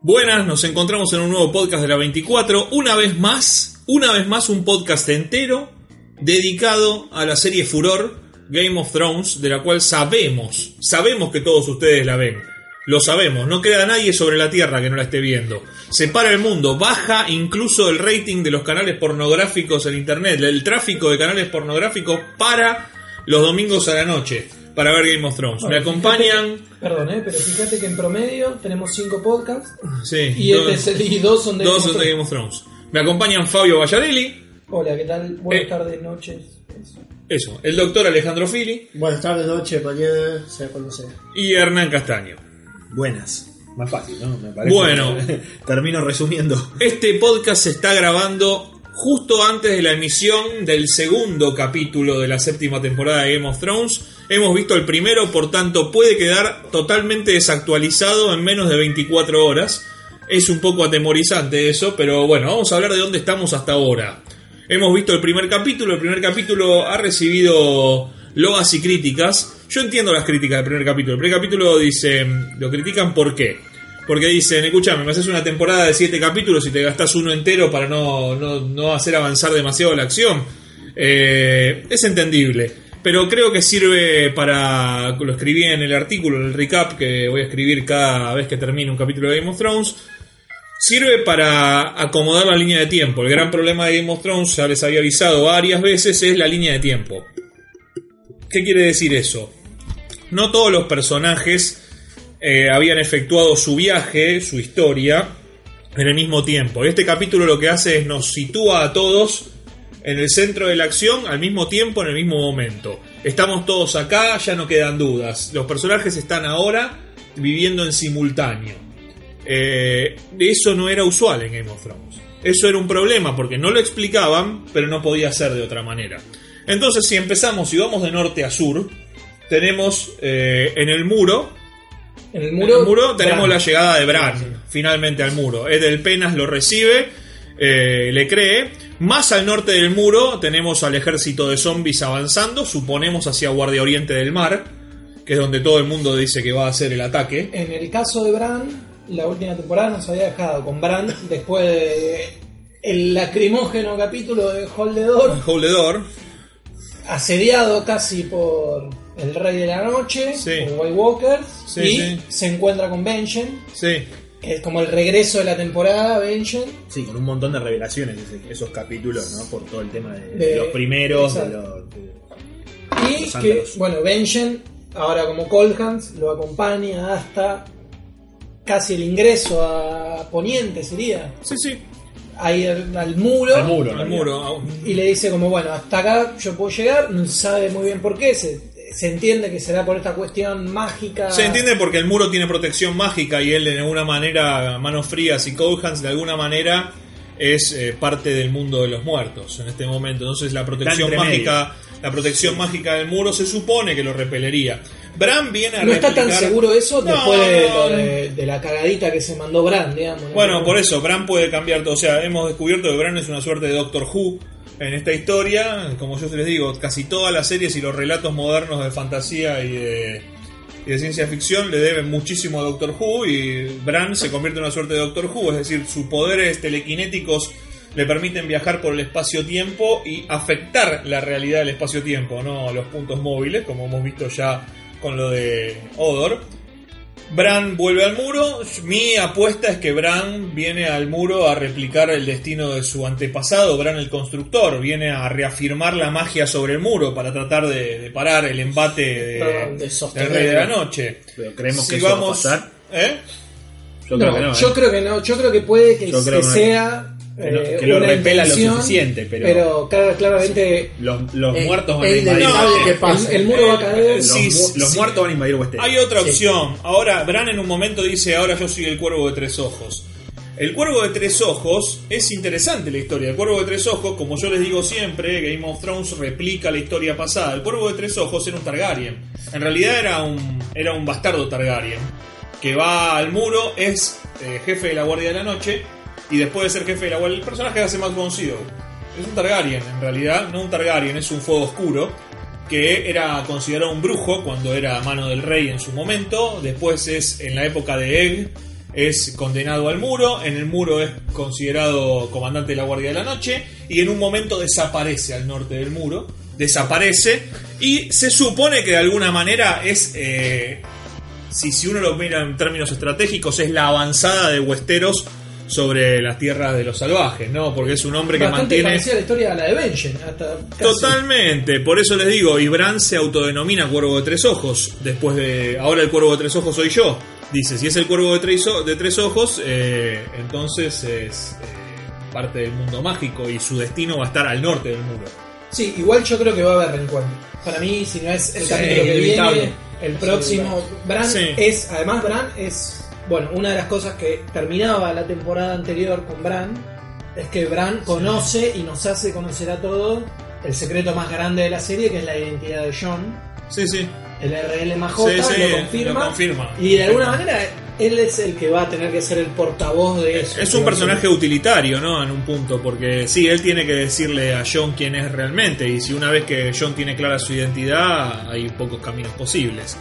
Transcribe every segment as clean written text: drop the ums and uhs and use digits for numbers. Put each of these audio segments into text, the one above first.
Buenas, nos encontramos en un nuevo podcast de la 24. Una vez más un podcast entero dedicado a la serie furor Game of Thrones, de la cual sabemos que todos ustedes la ven. Lo sabemos, no queda nadie sobre la tierra que no la esté viendo. Se para el mundo, baja incluso el rating de los canales pornográficos en internet. El tráfico de canales pornográficos para los domingos a la noche para ver Game of Thrones. Bueno, me acompañan... pero fíjate que en promedio tenemos 5 podcasts. Sí, y dos son de Game of Thrones. Me acompañan Fabio Vallarelli. Hola, ¿qué tal? Buenas tardes, noches. Eso, el doctor Alejandro Fili. Buenas tardes, noches, mañana, sea cuando sea. Y Hernán Castaño. Buenas. Más fácil, ¿no? Me parece. Bueno, termino resumiendo. Este podcast se está grabando justo antes de la emisión del segundo capítulo de la séptima temporada de Game of Thrones. Hemos visto el primero, por tanto puede quedar totalmente desactualizado en menos de 24 horas. Es un poco atemorizante eso, pero bueno, vamos a hablar de dónde estamos hasta ahora. Hemos visto el primer capítulo ha recibido loas y críticas. Yo entiendo las críticas del primer capítulo. El primer capítulo dice, lo critican ¿por qué? Porque dicen, escúchame, me haces una temporada de 7 capítulos y te gastás uno entero para no hacer avanzar demasiado la acción. Es entendible, pero creo que sirve para, lo escribí en el artículo, en el recap que voy a escribir cada vez que termine un capítulo de Game of Thrones. Sirve para acomodar la línea de tiempo. El gran problema de Game of Thrones, ya les había avisado varias veces, es la línea de tiempo. ¿Qué quiere decir eso? No todos los personajes habían efectuado su viaje, su historia, en el mismo tiempo. Este capítulo lo que hace es nos sitúa a todos en el centro de la acción al mismo tiempo, en el mismo momento. Estamos todos acá, ya no quedan dudas. Los personajes están ahora viviendo en simultáneo. Eso no era usual en Game of Thrones. Eso era un problema porque no lo explicaban, pero no podía ser de otra manera. Entonces, si empezamos y vamos de norte a sur, tenemos en el muro tenemos la llegada de Bran, finalmente al muro. Edel Penas lo recibe, le cree. Más al norte del muro tenemos al ejército de zombies avanzando, suponemos hacia Guardia Oriente del Mar, que es donde todo el mundo dice que va a hacer el ataque. En el caso de Bran, la última temporada nos había dejado con Bran después de el lacrimógeno capítulo de Hold the Door, asediado casi por el Rey de la Noche, por White Walkers, se encuentra con Benjen, que es como el regreso de la temporada, Benjen. Sí, con un montón de revelaciones esos capítulos, ¿no? Por todo el tema de los primeros, Benjen, ahora como Cold Hands, lo acompaña hasta casi el ingreso a Poniente, sería. Sí. Ahí al muro. Y le dice como, bueno, hasta acá yo puedo llegar. No sabe muy bien por qué. Se entiende que será por esta cuestión mágica. Se entiende porque el muro tiene protección mágica y él de alguna manera, manos frías y Cold Hands de alguna manera es parte del mundo de los muertos en este momento. Entonces la protección mágica del muro se supone que lo repelería. Bran viene a replicar... está tan seguro eso después de la cagadita que se mandó Bran, digamos. Bueno, por eso, Bran puede cambiar todo. O sea, hemos descubierto que Bran es una suerte de Doctor Who en esta historia. Como yo les digo, casi todas las series y los relatos modernos de fantasía y de ciencia ficción le deben muchísimo a Doctor Who. Y Bran se convierte en una suerte de Doctor Who. Es decir, sus poderes telequinéticos le permiten viajar por el espacio-tiempo y afectar la realidad del espacio-tiempo, no los puntos móviles, como hemos visto ya con lo de Hodor. Bran vuelve al muro. Mi apuesta es que Bran viene al muro a replicar el destino de su antepasado, Bran el Constructor. Viene a reafirmar la magia sobre el muro para tratar de parar el embate del Rey de la Noche. Pero creemos que eso va a pasar. Yo creo que no. Yo creo que puede que sea... que lo repela lo suficiente, pero claramente los muertos van a invadir. El muro va a caer. Los muertos van a invadir Westeros. Hay otra opción. Ahora Bran en un momento dice, ahora yo soy el Cuervo de Tres Ojos. El Cuervo de Tres Ojos es interesante la historia. El Cuervo de Tres Ojos, como yo les digo siempre, Game of Thrones replica la historia pasada. El Cuervo de Tres Ojos era un Targaryen. En realidad era un bastardo Targaryen que va al muro, es jefe de la Guardia de la Noche. Y después de ser jefe de la Guardia, el personaje hace más conocido. Es un Targaryen, en realidad. No un Targaryen, es un fuego oscuro. Que era considerado un brujo cuando era mano del rey en su momento. Después es en la época de Egg. es condenado al muro. En el muro es considerado comandante de la Guardia de la Noche y en un momento desaparece al norte del muro. Desaparece y se supone que de alguna manera es, si uno lo mira en términos estratégicos, es la avanzada de Westeros sobre las tierras de los salvajes, ¿no? Porque es un hombre bastante que mantiene... parecida a la historia de la de Benjen, hasta casi. Totalmente, por eso les digo, y Bran se autodenomina Cuervo de Tres Ojos, después de... Ahora el Cuervo de Tres Ojos soy yo. Dice, si es el Cuervo de Tres Ojos, entonces es parte del mundo mágico y su destino va a estar al norte del muro. Sí, igual yo creo que va a haber reencuentro. Para mí, si no es el capítulo que viene, el próximo, Bran es... Además, Bran es... Bueno, una de las cosas que terminaba la temporada anterior con Bran es que Bran conoce y nos hace conocer a todos el secreto más grande de la serie, que es la identidad de Jon. Sí, sí. El RL+J lo confirma. Y de alguna manera él es el que va a tener que ser el portavoz de eso. Es un personaje utilitario, ¿no? En un punto, porque sí, él tiene que decirle a Jon quién es realmente. Y si una vez que Jon tiene clara su identidad, hay pocos caminos posibles.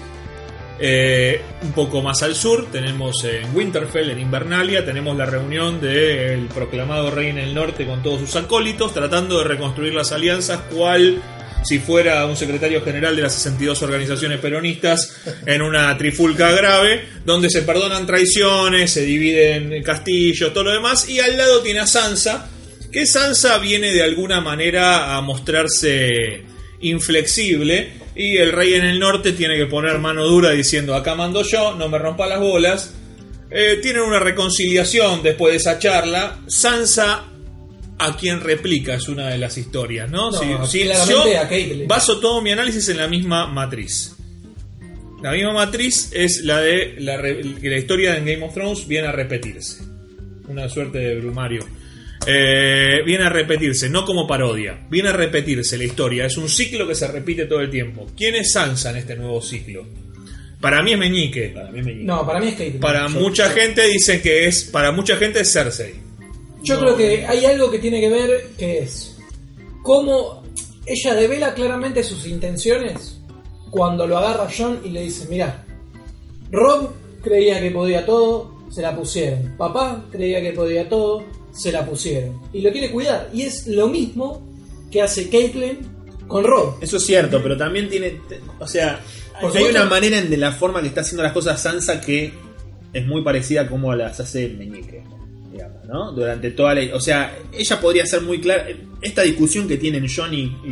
Un poco más al sur tenemos en Winterfell, en Invernalia, tenemos la reunión del proclamado rey en el norte con todos sus acólitos, tratando de reconstruir las alianzas, cual si fuera un secretario general de las 62 organizaciones peronistas en una trifulca grave, donde se perdonan traiciones, se dividen castillos, todo lo demás, y al lado tiene a Sansa, que Sansa viene de alguna manera a mostrarse inflexible, y el rey en el norte tiene que poner mano dura diciendo, acá mando yo, no me rompa las bolas. Tienen una reconciliación después de esa charla. Sansa a quien replica es una de las historias, ¿no? Claramente a Caitlyn. Baso todo mi análisis en la misma matriz. La misma matriz es la de que la historia en Game of Thrones viene a repetirse. Una suerte de brumario. Viene a repetirse, no como parodia. Viene a repetirse la historia. Es un ciclo que se repite todo el tiempo. ¿Quién es Sansa en este nuevo ciclo? Para mí es Meñique. No, para mí es Caitlyn. Para mucha gente dicen que es... Para mucha gente es Cersei. Yo creo que hay algo que tiene que ver, que es cómo ella devela claramente sus intenciones cuando lo agarra Jon y le dice, mirá, Robb creía que podía todo, se la pusieron. Papá creía que podía todo, se la pusieron. Y lo quiere cuidar. Y es lo mismo que hace Caitlyn con Robb. Eso es cierto, pero también tiene... O sea, porque hay una manera de la forma que está haciendo las cosas Sansa que es muy parecida a como las hace Meñique, digamos, ¿no? Durante toda la... O sea, ella podría ser muy clara... Esta discusión que tienen Jon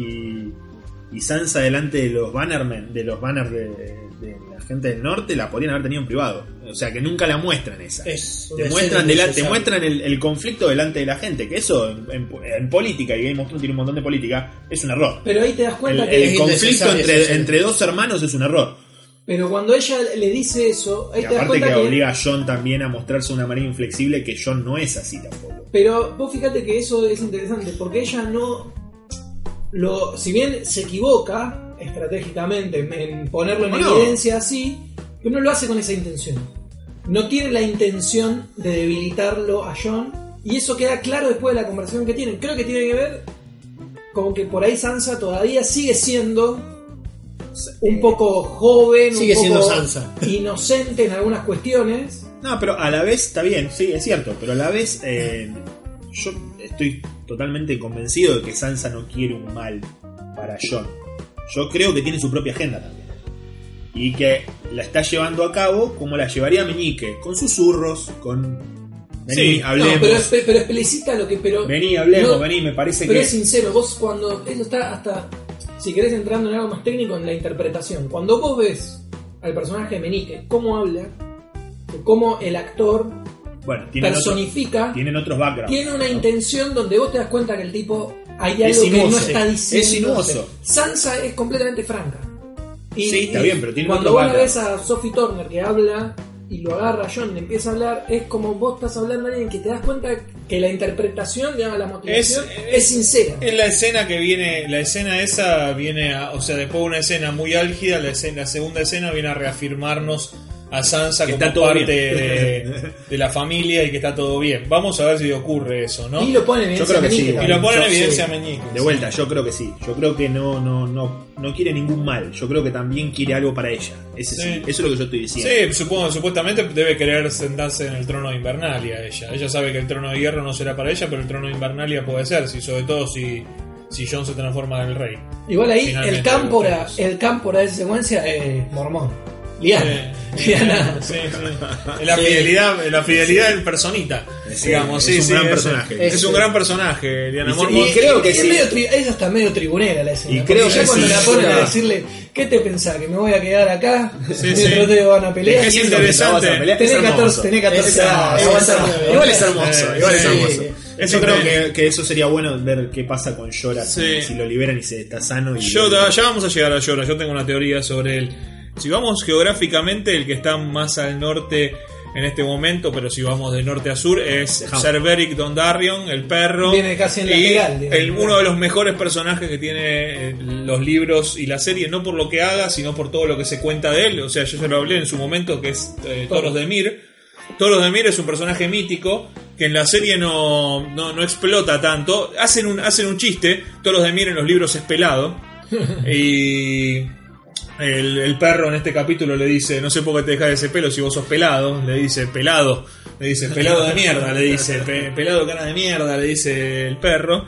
y Sansa delante de los Bannermen, de los banners de la gente del norte, la podrían haber tenido en privado. O sea, que nunca la muestran esa. Te muestran el conflicto delante de la gente, que eso en política, y Game of Thrones tiene un montón de política, es un error. Pero ahí te das cuenta que el conflicto entre dos hermanos es un error. Pero cuando ella le dice eso, ahí y te das aparte cuenta que obliga a Jon también a mostrarse de una manera inflexible, que Jon no es así tampoco. Pero vos fíjate que eso es interesante, porque ella no... si bien se equivoca estratégicamente en ponerlo en evidencia así, pero no lo hace con esa intención. No tiene la intención de debilitarlo a Jon, y eso queda claro después de la conversación que tienen. Creo que tiene que ver con que por ahí Sansa todavía sigue siendo un poco joven, sigue un poco siendo Sansa, inocente en algunas cuestiones. No, pero a la vez, está bien, sí, es cierto, pero a la vez yo estoy totalmente convencido de que Sansa no quiere un mal para Jon. Yo creo que tiene su propia agenda también. Y que la está llevando a cabo como la llevaría Meñique, con susurros, con... Vení, hablemos. No, pero explicita lo que... Vení, hablemos, vení, me parece pero que... es sincero, vos cuando... Eso está hasta... Si querés entrando en algo más técnico, en la interpretación. Cuando vos ves al personaje de Meñique, cómo habla, cómo el actor personifica... Tienen otros backgrounds. Tiene una intención donde vos te das cuenta que el tipo... Hay algo que no está diciendo. Es sinuoso. Sansa es completamente franca. Sí, está bien, pero tiene cuando otro vos la background. ves a Sophie Turner que habla y lo agarra a Jon y le empieza a hablar, es como vos estás hablando a alguien que te das cuenta que la interpretación, digamos, la motivación es sincera. Es la escena que viene, la escena esa viene a, o sea, después de una escena muy álgida, la segunda escena viene a reafirmarnos a Sansa que como está todo parte bien. de la familia y que está todo bien. Vamos a ver si ocurre eso, ¿no? Y lo pone en evidencia Yo creo que sí. Meñique Y lo pone en también. evidencia Sí. Meñique. De vuelta, yo creo que sí. Yo creo que no quiere ningún mal. Yo creo que también quiere algo para ella. Ese sí. Sí. Eso es lo que yo estoy diciendo. Sí, supuestamente debe querer sentarse en el trono de Invernalia ella. Ella sabe que el trono de hierro no será para ella, pero el trono de Invernalia puede ser, sobre todo si Jon se transforma en el rey. Igual ahí Finalmente, el cámpora de esa secuencia es mormón. Liana. Liana. Sí. La fidelidad en personita, digamos. es un gran es- personaje. Es un gran personaje, Liana Y Mormont. creo que es sí. es hasta medio tribunera la escena. Y porque creo ya que cuando sí. la ponen a Claro. decirle, ¿qué te pensás? ¿Que me voy a quedar acá? Sí, mientras sí. ustedes van a pelear. Es Y eso- interesante. Tenés 14 años. Igual es hermoso. Igual es Sí. hermoso. Yo Sí. creo que eso sería bueno ver qué pasa con Jorah. Sí. Si lo liberan y se está sano. Ya vamos a llegar a Jorah. Yo tengo una teoría sobre él. Si vamos geográficamente, el que está más al norte en este momento, pero si vamos de norte a sur, es Ser Beric Dondarrion, el perro. Viene casi en y lateral, digamos. uno de los mejores personajes que tiene los libros y la serie, no por lo que haga, sino por todo lo que se cuenta de él. O sea, yo ya lo hablé en su momento, que es Toros de Mir. Toros de Mir es un personaje mítico que en la serie no explota tanto. Hacen un chiste. Toros de Mir en los libros es pelado. Y el perro en este capítulo le dice, no sé por qué te dejas ese pelo si vos sos pelado. Le dice, pelado de mierda, le dice, pelado cara de mierda, le dice el perro.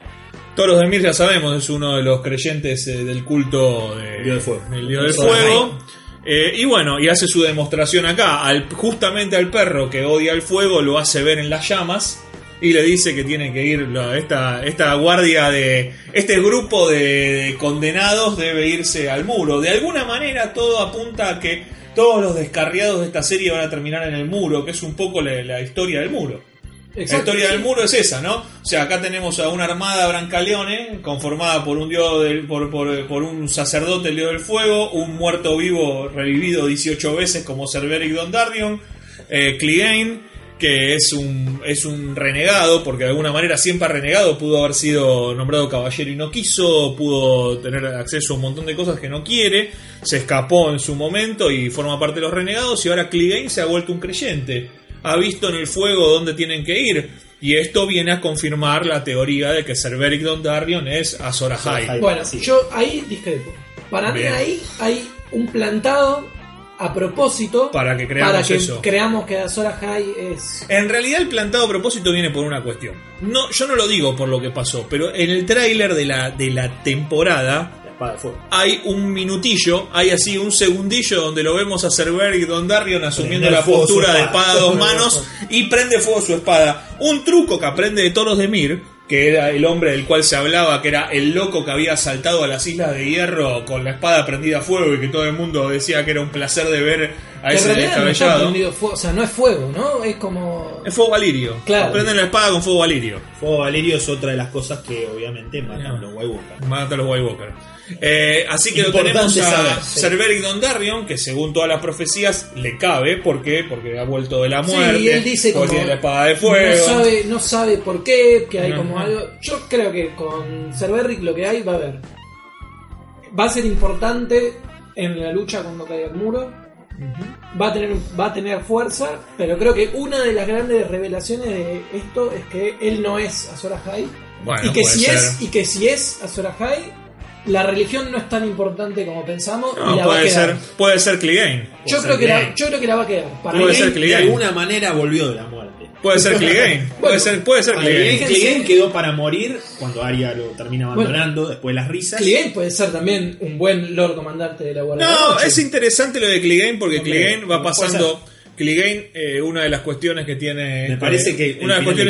Toros de Mir, ya sabemos, es uno de los creyentes del culto del Dios del Fuego. del Dios del Fuego. Y bueno, y hace su demostración acá. Justamente al perro que odia el fuego lo hace ver en las llamas y le dice que tiene que ir esta guardia de este grupo de condenados debe irse al muro. De alguna manera todo apunta a que todos los descarriados de esta serie van a terminar en el muro, que es un poco la historia del muro. Exacto, La historia del sí. muro es esa, ¿no? O sea, acá tenemos a una armada Brancaleone conformada por un dios por un sacerdote, el dios del fuego, un muerto vivo revivido 18 veces como Ser Beric Dondarrion, Clegane, que es un renegado, porque de alguna manera siempre ha renegado, pudo haber sido nombrado caballero y no quiso, pudo tener acceso a un montón de cosas que no quiere, se escapó en su momento y forma parte de los renegados, y ahora Clegane se ha vuelto un creyente. Ha visto en el fuego dónde tienen que ir. Y esto viene a confirmar la teoría de que Ser Beric Dondarrion es Azor Ahai. Bueno, Sí. yo ahí discrepo. Para mí Bien. ahí hay un plantado a propósito Para que creamos eso. creamos que Azor Ahai es... En realidad el plantado a propósito viene por una cuestión. No, yo no lo digo por lo que pasó, pero en el tráiler de la temporada La espada de fuego. hay un minutillo, hay así un segundillo donde lo vemos a Ser Beric Dondarrion asumiendo Prender la fuego postura su de espada. espada a dos manos y prende fuego su espada. Un truco que aprende de Toros de Mir, que era el hombre del cual se hablaba, que era el loco que había saltado a las Islas de Hierro con la espada prendida a fuego y que todo el mundo decía que era un placer de ver a Que en ese realidad no está descabellado. prendido fuego, o sea, no es fuego, ¿no? Es como... Es fuego valirio. Claro. Prenden la espada con fuego valirio. Fuego Valerio es otra de las cosas que obviamente matan los White Walkers. Mata a los White Walker. Así que lo Importante tenemos a saber, sí. Ser Beric Dondarrion, que según todas las profecías le cabe. ¿Por qué? Porque ha vuelto de la Sí, muerte. y él dice porque como tiene la espada de fuego. no sabe por qué, que hay Ajá. como algo. Yo creo que con Ser Beric lo que hay va a haber. Va a ser importante en la lucha cuando caiga el muro. Va a tener fuerza, pero creo que una de las grandes revelaciones de esto es que él no es Azor Ahai. Bueno, y que puede si es Azor Ahai, la religión no es tan importante como pensamos No, y la va a quedar. puede ser Clegane. Yo creo que la va a quedar. Para Puede mí, ser De Clegane. alguna manera volvió de la muerte. Puede ser Clegane. Puede ser Clegane. Clegane quedó para morir cuando Arya lo termina abandonando después de las risas. Clegane puede ser también un buen Lord Comandante de la Guardia de la No, Noche. es interesante lo de Clegane porque Hombre, Clegane va puede pasando. Clegane, una de las cuestiones que tiene. Me parece que el una de las final cuestiones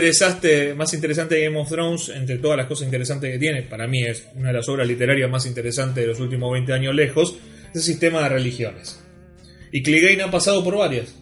de más interesantes de Game of Thrones, entre todas las cosas interesantes que tiene, para mí es una de las obras literarias más interesantes de los últimos 20 años lejos, es el sistema de religiones. Y Clegane ha pasado por varias.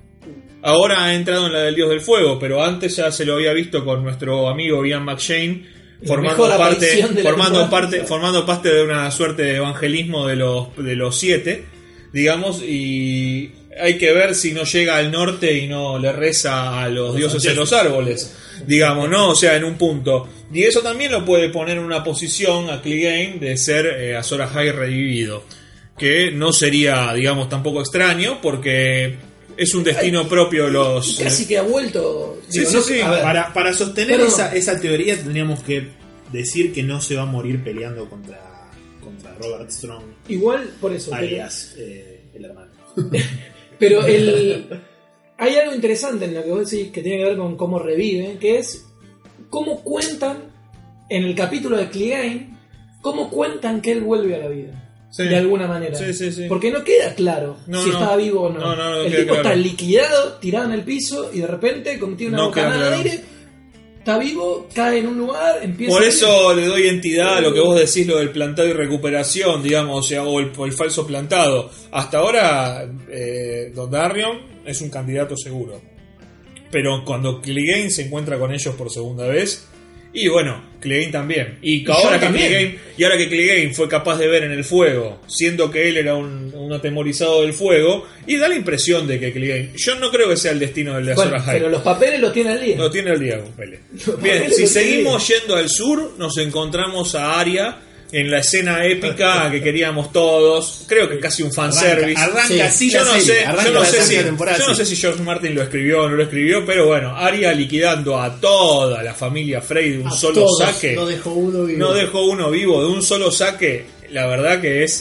Ahora ha entrado en la del Dios del Fuego, pero antes ya se lo había visto con nuestro amigo Ian McShane. Formando mejor aparición de la formando parte de una suerte de evangelismo de los 7, digamos, y hay que ver si no llega al norte y no le reza a los dioses de los árboles, digamos, ¿no? O sea, en un punto. Y eso también lo puede poner en una posición a Clegane de ser Azor Ahai revivido. que no sería, digamos, tampoco extraño, porque es un destino propio de los... Casi que ha vuelto... Sí, digo, sí. Para sostener esa teoría tendríamos que decir que no se va a morir peleando contra Robert Strong. Igual, por eso. Alias, el hermano. Pero hay algo interesante en lo que vos decís que tiene que ver con cómo revive, que es cómo cuentan en el capítulo de Clegane, cómo cuentan que él vuelve a la vida. Sí. De alguna manera. Sí. Porque no queda claro si estaba vivo o no. El tipo está liquidado, tirado en el piso y de repente, como tiene una bocanada de aire, está vivo, cae en un lugar, empieza. Por eso le doy entidad a lo que vos decís, lo del plantado y recuperación, digamos, o sea, o el falso plantado. Hasta ahora, Dondarrion es un candidato seguro. Pero cuando Clegane se encuentra con ellos por segunda vez, y bueno, Clegane también. Y ahora que Clegane fue capaz de ver en el fuego, siendo que él era un atemorizado del fuego, y da la impresión de que Clegane... Yo no creo que sea el destino del de Azor Ahai. Pero los papeles los tiene al día. Los tiene al día, Pele. Bien, si seguimos yendo al sur, nos encontramos a Arya en la escena épica que queríamos todos. Creo que casi un fanservice. Arranca así yo la no serie. Yo no sé si George Martin lo escribió o no lo escribió, pero bueno, Arya liquidando a toda la familia Frey de un solo saque. No dejó uno vivo. No dejó uno vivo de un solo saque. La verdad que es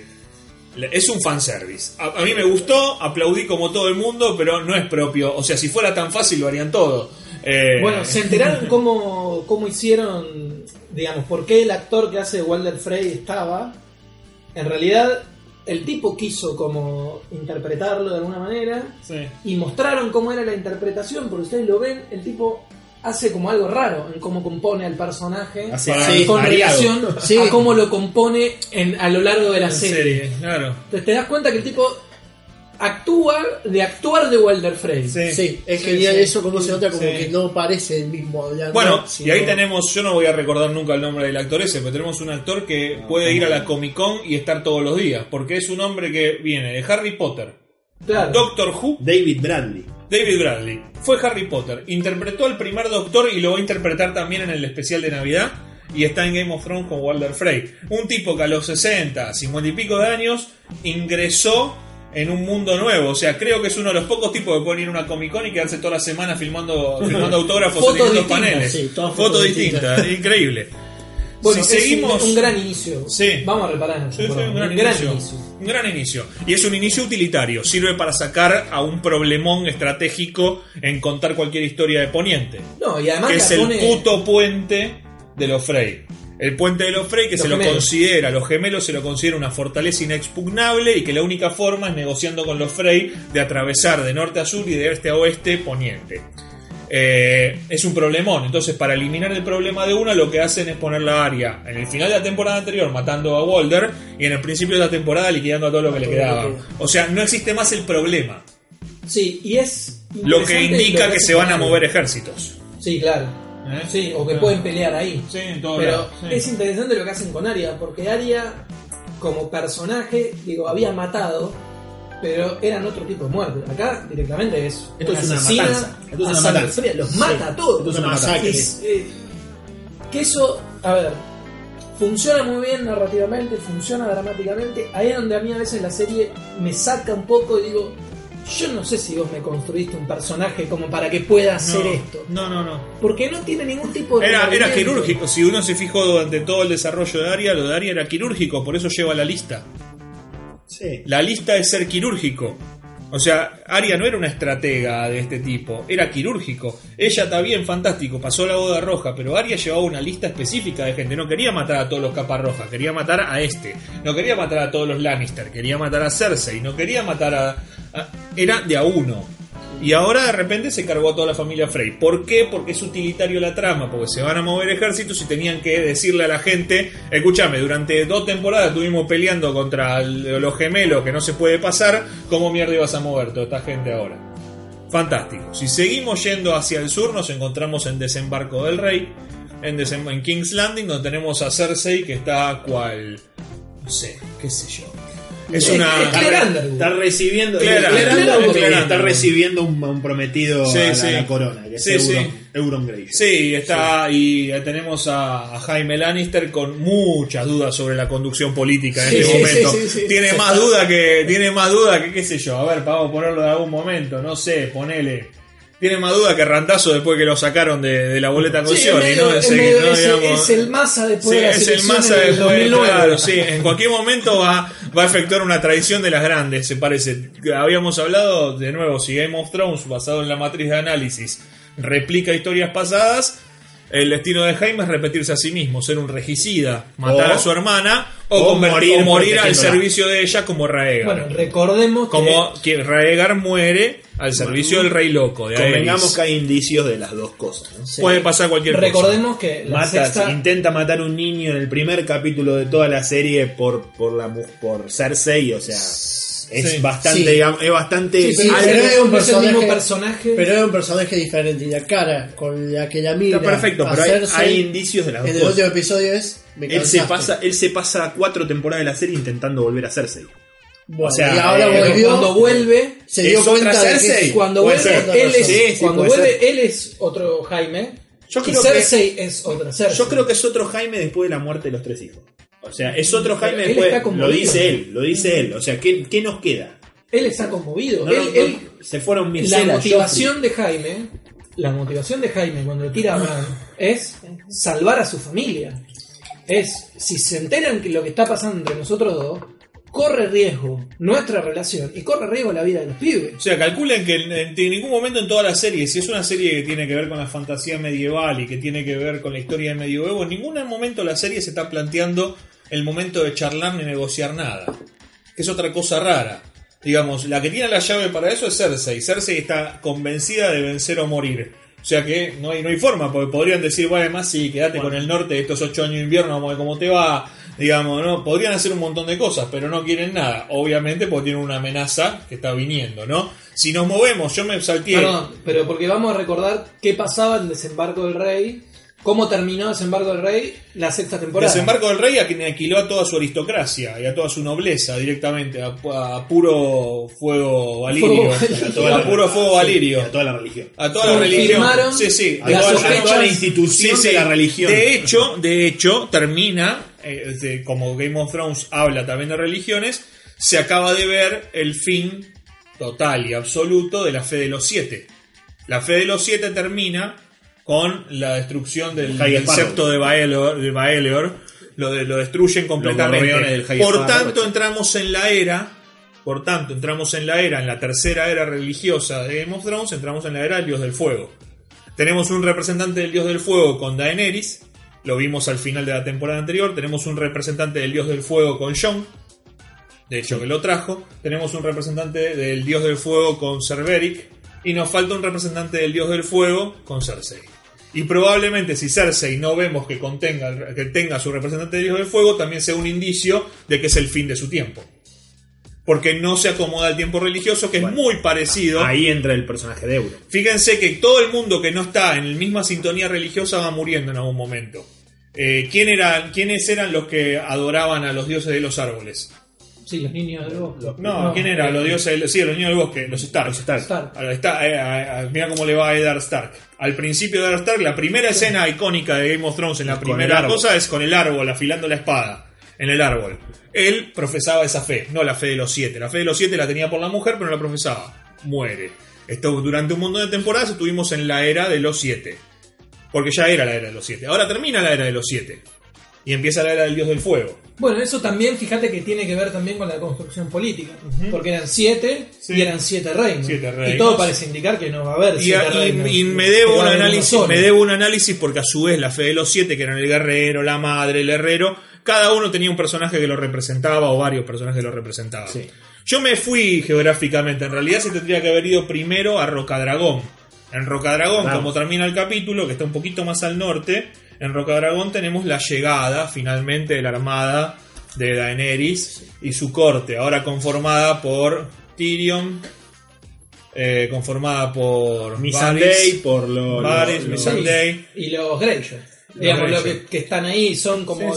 un fanservice. A mí me gustó, aplaudí como todo el mundo, pero no es propio. O sea, si fuera tan fácil lo harían todo. Bueno, ¿se enteraron cómo hicieron, digamos, por qué el actor que hace de Walder Frey estaba? En realidad, el tipo quiso como interpretarlo de alguna manera, y mostraron cómo era la interpretación, porque ustedes lo ven, el tipo hace como algo raro en cómo compone al personaje, con relación a cómo lo compone a lo largo de la serie. Claro. Entonces te das cuenta que el tipo actuar de Walder Frey. Sí, es genial eso, como se nota como que no parece el mismo hablando. Bueno, y ahí tenemos, yo no voy a recordar nunca el nombre del actor ese, pero tenemos un actor que puede ir a la Comic Con y estar todos los días, porque es un hombre que viene de Harry Potter, Doctor Who, David Bradley fue Harry Potter, interpretó al primer Doctor y lo va a interpretar también en el especial de Navidad, y está en Game of Thrones con Walder Frey, un tipo que a los 60, 50 y pico de años ingresó en un mundo nuevo. O sea, creo que es uno de los pocos tipos que pueden ir a una Comic Con y quedarse toda la semana filmando autógrafos en distintos paneles. Fotos distintas, increíble. Bueno, si seguimos, un gran inicio. Vamos a reparar eso. Un gran inicio. Y es un inicio utilitario. Sirve para sacar a un problemón estratégico en contar cualquier historia de Poniente. No, y además que es el puto puente de los Frey. El puente de los Frey, que se lo considera, los gemelos se lo considera una fortaleza inexpugnable, y que la única forma es negociando con los Frey de atravesar de norte a sur y de este a oeste Poniente. Es un problemón. Entonces, para eliminar el problema de una, lo que hacen es poner la Arya en el final de la temporada anterior matando a Walder, y en el principio de la temporada liquidando a todo lo que le quedaba. O sea, no existe más el problema. Sí, y es lo que indica que se van a mover ejércitos. Sí, claro. Sí, o que pueden pelear ahí. Sí, en todo pero lado, es interesante lo que hacen con Arya, porque Arya, como personaje, había matado, pero eran otro tipo de muerte. Acá directamente es una matanza. Esto es una matanza. Los mata a todos. Esto es una masacre. Que eso, a ver, funciona muy bien narrativamente, funciona dramáticamente. Ahí es donde a mí a veces la serie me saca un poco y digo, yo no sé si vos me construiste un personaje como para que pueda hacer esto. No. Porque no tiene ningún tipo de... Era quirúrgico. Si uno se fijó durante todo el desarrollo de Arya, lo de Arya era quirúrgico, por eso lleva la lista. Sí. La lista es ser quirúrgico. O sea, Arya no era una estratega de este tipo, era quirúrgico. Ella está bien, fantástico, pasó la boda roja, pero Arya llevaba una lista específica de gente. No quería matar a todos los capas rojas, quería matar a este. No quería matar a todos los Lannister, quería matar a Cersei. No quería matar era de a uno. Y ahora de repente se cargó a toda la familia Frey. ¿Por qué? Porque es utilitario la trama, porque se van a mover ejércitos y tenían que decirle a la gente, escúchame, durante 2 temporadas estuvimos peleando contra los gemelos que no se puede pasar, ¿cómo mierda ibas a mover toda esta gente ahora? Fantástico. Si seguimos yendo hacia el sur, nos encontramos en Desembarco del Rey, en King's Landing, donde tenemos a Cersei, que está cual... no sé, qué sé yo. Es una... Está recibiendo... Está recibiendo un prometido a la corona, que es Euron Greyjoy. Sí, está, y tenemos a Jaime Lannister con muchas dudas sobre la conducción política en este momento. Tiene más duda que, qué sé yo, a ver, vamos a ponerlo de algún momento, no sé, ponele... Tiene más duda que Randazo después que lo sacaron de la boleta con Scioli, ¿no? Es el Massa después de la selección del 2009. Claro, sí. En cualquier momento va a efectuar una traición de las grandes, se parece. Habíamos hablado, de nuevo, si Game of Thrones, basado en la matriz de análisis, replica historias pasadas, el destino de Jaime es repetirse a sí mismo, ser un regicida, matar a su hermana o morir al servicio de ella como Raegar. Bueno, recordemos que Raegar muere al servicio del Rey Loco. Convengamos que hay indicios de las dos cosas, ¿no? Sí. Puede pasar cualquier cosa. Recordemos que intenta matar un niño en el primer capítulo de toda la serie por Cersei, o sea... Es bastante, digamos, es bastante. Pero es un personaje. Pero es un personaje diferente. Y la cara con la que la mira. Está perfecto, pero hay indicios de las dos cosas. En el último episodio él se pasa 4 temporadas de la serie intentando volver a Cersei. Bueno, o sea, y ahora cuando vuelve, se dio cuenta de que cuando vuelve, él es otro Jaime. Y Cersei es otra Cersei. Yo creo que es otro Jaime después de la muerte de los 3 hijos. O sea, es otro Jaime después. Lo dice él. O sea, ¿qué nos queda? Él está conmovido. Se fueron mil La motivación de Jaime cuando tira a Bran es salvar a su familia. Si se enteran que lo que está pasando entre nosotros dos, corre riesgo nuestra relación y corre riesgo la vida de los pibes. O sea, calculen que en ningún momento en toda la serie, si es una serie que tiene que ver con la fantasía medieval y que tiene que ver con la historia del medioevo, en ningún momento la serie se está planteando el momento de charlar ni negociar nada, que es otra cosa rara. Digamos, la que tiene la llave para eso es Cersei. Cersei está convencida de vencer o morir. O sea que no hay forma, porque podrían decir, bueno, además sí, quédate con el norte de estos 8 años de invierno, vamos a ver cómo te va. Digamos, ¿no? Podrían hacer un montón de cosas, pero no quieren nada. Obviamente porque tienen una amenaza que está viniendo, ¿no? Si nos movemos, yo me salteé. Perdón, pero porque vamos a recordar qué pasaba en el Desembarco del Rey. ¿Cómo terminó Desembarco del Rey la 6ª temporada? Desembarco del Rey aniquiló a toda su aristocracia y a toda su nobleza directamente, a puro fuego valirio. A puro fuego valirio. A toda la religión. A toda la religión. Sí. A toda la institución de la religión. De hecho, termina, como Game of Thrones habla también de religiones, se acaba de ver el fin total y absoluto de la fe de los 7. La fe de los 7 termina con la destrucción del septo de Baelior, lo destruyen completamente. Por tanto, entramos en la era, en la tercera era religiosa de Game of Thrones, entramos en la era del Dios del Fuego. Tenemos un representante del Dios del Fuego con Daenerys, lo vimos al final de la temporada anterior. Tenemos un representante del Dios del Fuego con Jon, de hecho que lo trajo. Tenemos un representante del Dios del Fuego con Ser Beric, y nos falta un representante del Dios del Fuego con Cersei. Y probablemente si Cersei no vemos que tenga su representante del Dios del Fuego, también sea un indicio de que es el fin de su tiempo. Porque no se acomoda al tiempo religioso, que es muy parecido. Ahí entra el personaje de Euron. Fíjense que todo el mundo que no está en la misma sintonía religiosa va muriendo en algún momento. ¿Quiénes eran los que adoraban a los dioses de los árboles? Sí, los niños del bosque. ¿Quién era? Los dioses los niños del bosque, los Stark. Mira cómo le va a Eddard Stark. Al principio de Eddard Stark, la primera escena icónica de Game of Thrones en la primera cosa es con el árbol afilando la espada en el árbol. Él profesaba esa fe, no la fe de los 7. La fe de los 7 la tenía por la mujer, pero no la profesaba. Muere. Durante un montón de temporadas estuvimos en la era de los 7. Porque ya era la era de los 7. Ahora termina la era de los 7. Y empieza la era del Dios del Fuego. Bueno, eso también, fíjate que tiene que ver también con la construcción política. Porque eran 7 y eran 7 reinos. Y todo parece indicar que no va a haber 7 reinos. Y me debo un análisis porque a su vez la fe de los 7, que eran el guerrero, la madre, el herrero, cada uno tenía un personaje que lo representaba o varios personajes que lo representaban. Sí. Yo me fui geográficamente. En realidad se tendría que haber ido primero a Rocadragón. En Rocadragón, como termina el capítulo, que está un poquito más al norte, en Rocadragón tenemos la llegada finalmente de la armada de Daenerys y su corte, ahora conformada por Tyrion, conformada por Missandei, Missandei y los Greyjoy. Digamos, los que están ahí son como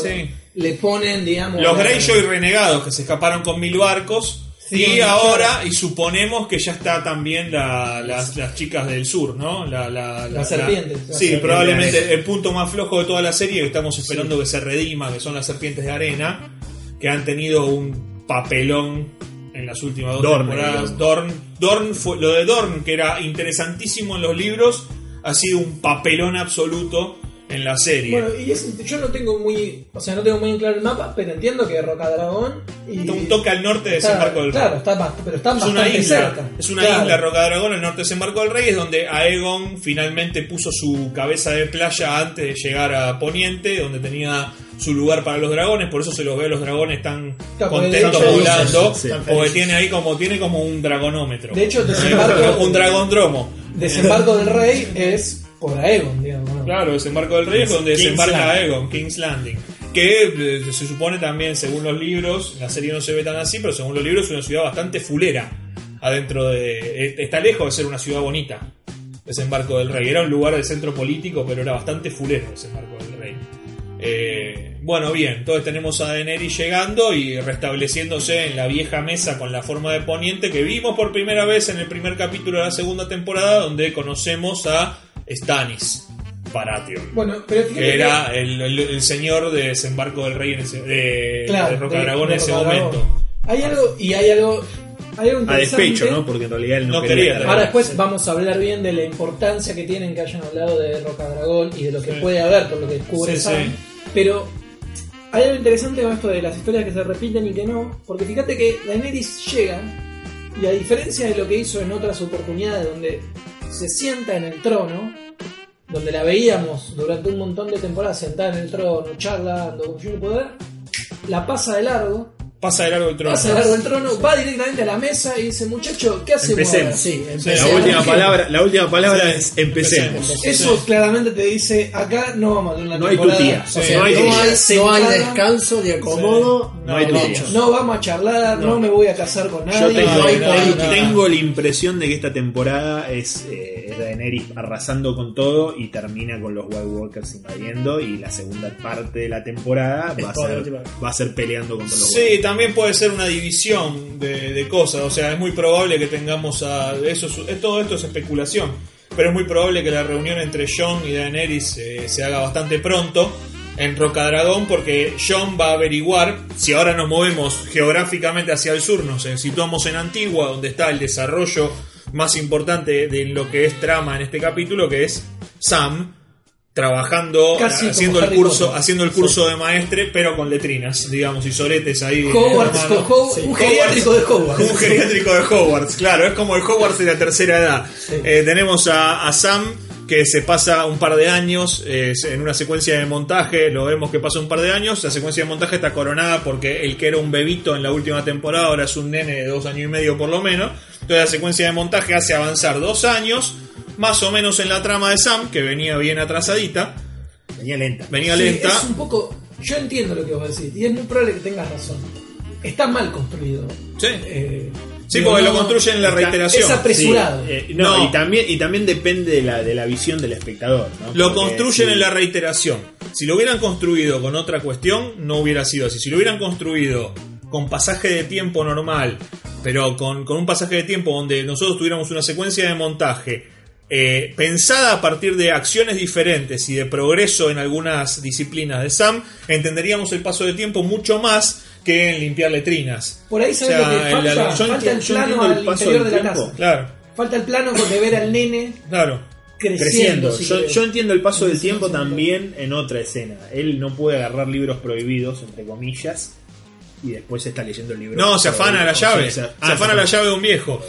le ponen, digamos... Los Greyjoy renegados que se escaparon con 1000 barcos. Sí, Y ahora, y suponemos que ya está también las chicas del sur, ¿no? Las serpientes. Sí, probablemente el punto más flojo de toda la serie que estamos esperando que se redima, que son las serpientes de arena, que han tenido un papelón en las últimas 2 temporadas. Dorn lo de Dorn, que era interesantísimo en los libros, ha sido un papelón absoluto en la serie. Bueno, y yo no tengo muy en claro el mapa, pero entiendo que Rocadragón un toque al norte de Desembarco del Rey. Claro, pero está bastante isla, cerca. Es una isla, Rocadragón, el norte de Desembarco del Rey, es donde Aegon finalmente puso su cabeza de playa antes de llegar a Poniente, donde tenía su lugar para los dragones, por eso se los ve a los dragones tan contentos volando, porque tiene como un dragonómetro. De hecho, un dragondromo. Desembarco del Rey es por Aegon, digamos, ¿no? Claro, Desembarco del Rey es donde desembarca Aegon, King's Landing. Que se supone también, según los libros, la serie no se ve tan así, pero según los libros es una ciudad bastante fulera. Adentro de... Está lejos de ser una ciudad bonita, Desembarco del Rey. Era un lugar de centro político, pero era bastante fulero Desembarco del Rey. Bueno, bien, entonces tenemos a Daenerys llegando y restableciéndose en la vieja mesa con la forma de Poniente que vimos por primera vez en el primer capítulo de la segunda temporada, donde conocemos a Stannis Baratheon, bueno, pero que era el señor de Desembarco del Rey de Rocadragón en ese momento. Hay algo interesante. A despecho, ¿no? Porque en realidad él no quería. Ahora después vamos a hablar bien de la importancia que tienen que hayan hablado de Rocadragón y de lo que puede haber por lo que descubre Sam. Pero hay algo interesante con esto de las historias que se repiten y que no, porque fíjate que Daenerys llega y a diferencia de lo que hizo en otras oportunidades donde se sienta en el trono, donde la veíamos durante un montón de temporadas sentada en el trono, charlando, con su poder, la pasa de largo. Pasa de largo el trono. Va directamente a la mesa y dice, muchachos, ¿qué hacemos? Empecemos. Sí, La última palabra es empecemos. Eso claramente te dice, acá no vamos a tener una temporada. Hay tutía. O sea, no hay descanso ni acomodo. No hay tutía. No vamos a charlar, no me voy a casar con nadie. Tengo la impresión de que esta temporada es Daenerys arrasando con todo y termina con los White Walkers invadiendo, y la segunda parte de la temporada va a ser peleando contra los White Walkers. También puede ser una división de cosas, o sea, es muy probable que tengamos todo esto es especulación, pero es muy probable que la reunión entre Jon y Daenerys se haga bastante pronto en Rocadragón, porque Jon va a averiguar, si ahora nos movemos geográficamente hacia el sur, nos situamos en Antigua, donde está el desarrollo más importante de lo que es trama en este capítulo, que es Sam trabajando, haciendo el curso de maestre, pero con letrinas, digamos, y soretes ahí. Un geriátrico de Hogwarts. Un geriátrico de Hogwarts, claro, es como el Hogwarts de la tercera edad. Sí. Tenemos a Sam, que se pasa un par de años en una secuencia de montaje, lo vemos que pasa un par de años, la secuencia de montaje está coronada porque el que era un bebito en la última temporada ahora es un nene de 2 años y medio por lo menos. Entonces la secuencia de montaje hace avanzar 2 años más o menos en la trama de Sam, que venía bien atrasadita. Venía lenta. Es un poco... Yo entiendo lo que vos decís, y es muy probable que tengas razón. Está mal construido. Sí. Sí, porque lo construyen en la reiteración. Es apresurado. Sí, y también depende de la visión del espectador, ¿no? Lo construyen en la reiteración. Si lo hubieran construido con otra cuestión, no hubiera sido así. Si lo hubieran construido con pasaje de tiempo normal, pero con un pasaje de tiempo donde nosotros tuviéramos una secuencia de montaje pensada a partir de acciones diferentes y de progreso en algunas disciplinas de Sam, entenderíamos el paso de tiempo mucho más que en limpiar letrinas. Por ahí sabes lo que falta el plano al interior de la casa. Claro. Falta el plano de ver al nene creciendo. Yo entiendo el paso del tiempo también en otra escena. Él no puede agarrar libros prohibidos, entre comillas, y después está leyendo el libro. No, se afana la llave. Se afana la llave de un viejo.